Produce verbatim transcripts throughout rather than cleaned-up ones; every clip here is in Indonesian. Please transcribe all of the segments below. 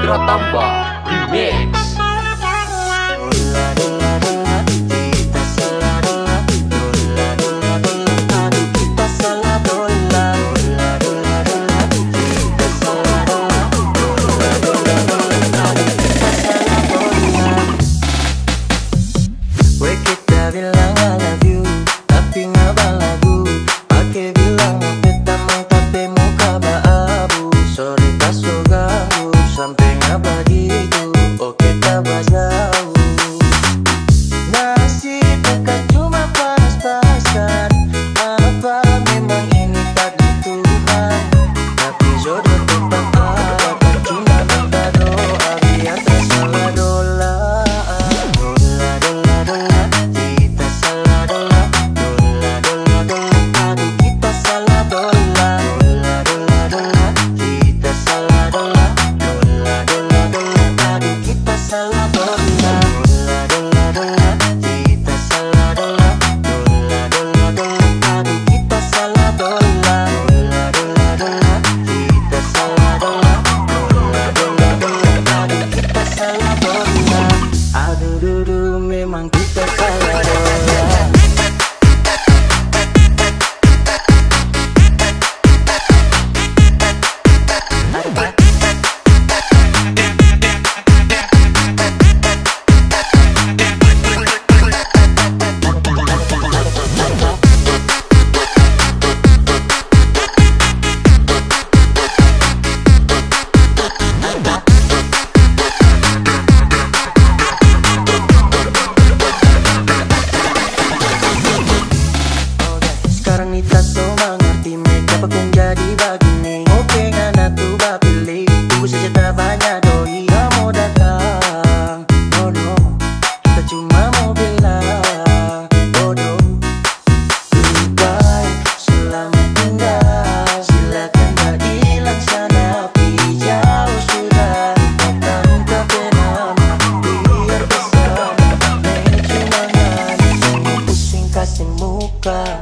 Pratamba Remix. Gue kita bilang I love you, tapi ngabal lagu. Pakai bilang beta mangkape muka baabu. Sorry tak so ganggu, sampai ngabal gitu. Oke tak jauh. Nasi dekat cuma panas-panasan. Apa memang ini takdir Tuhan? Tapi jodoh tetap ada. Cuma minta doa biar tak salah dola. Memang kita salah doa. Sekarang ni tak so mengerti mereka pun jadi begini. Oke ngana tu bapilih, tunggu saja tak banyak doi. Kamu datang, bodoh, kita cuma mau bilang bodoh. Goodbye, selamat tinggal. Silakan tak hilang sana, pergi jauh sudah. Datang ke penama, biar bersama. Ini cuma ngani, jangan pusing kasih muka.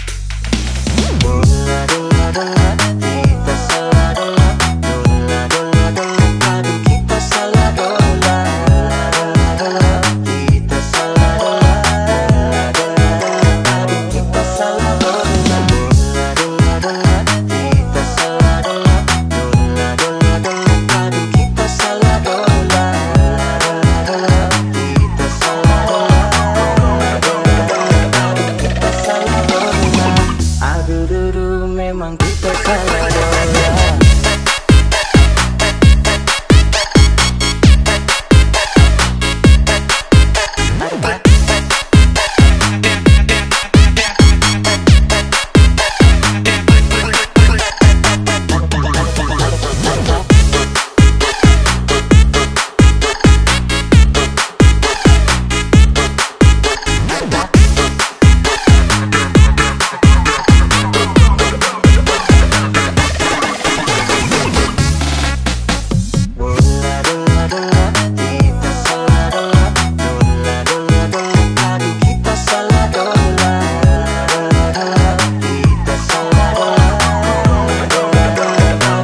Dola dola dola, kita salah dola. Dola dola dola, aduh kita salah dola. Dola dola, kita salah dola. Dola dola, aduh kita salah dola. Dola dola dola, kita salah dola. Dola dola dola, aduh kita salah dola. Dola dola, kita salah dola. Dola dola, aduh kita salah dola. Aduh dudu, memang kita salah doa.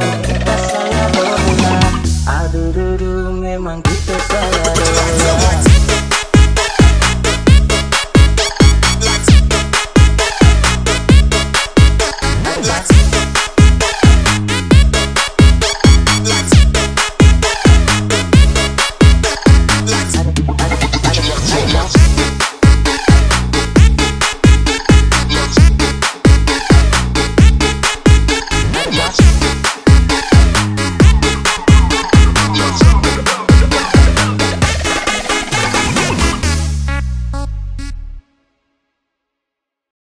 Memang kita salah doa.